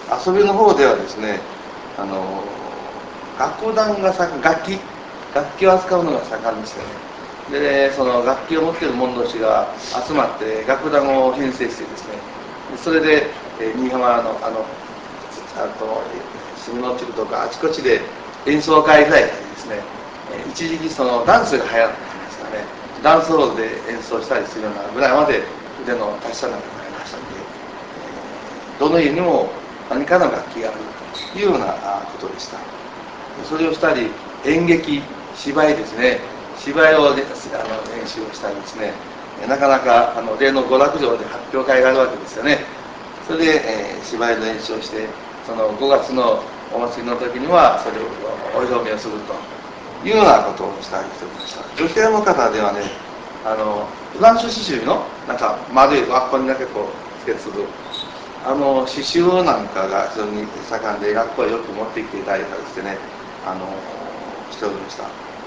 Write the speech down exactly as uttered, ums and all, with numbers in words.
遊びの方ではですね、あの楽団が盛ん、楽器楽器を扱うのが盛んですよね。でその楽器を持っている者同士が集まって楽団を編成してですね、それで、えー、新居浜のあのあと下の地区とかあちこちで演奏会開いたりですね、えー、一時期そのダンスが流行ったんですがね、ダンスホールで演奏したりするようなぐらいまで腕の達者な方がいましたので、えー、どの家にも何かの楽器があるというようなことでした。それをしたり、演劇、芝居ですね、芝居をあの練習をしたりですね、なかなかあの例の娯楽場で発表会があるわけですよね。それで、えー、芝居の練習をして、そのごがつのお祭りの時にはそれをお披露目をするというようなことをしたりしておりました。女性の方ではね、あのフランス刺繍のなんか丸い輪っかにだけこうつけてするあの刺繍なんかが非常に盛んで、学校へよく持ってきていただいたりしてね、あのしておりました。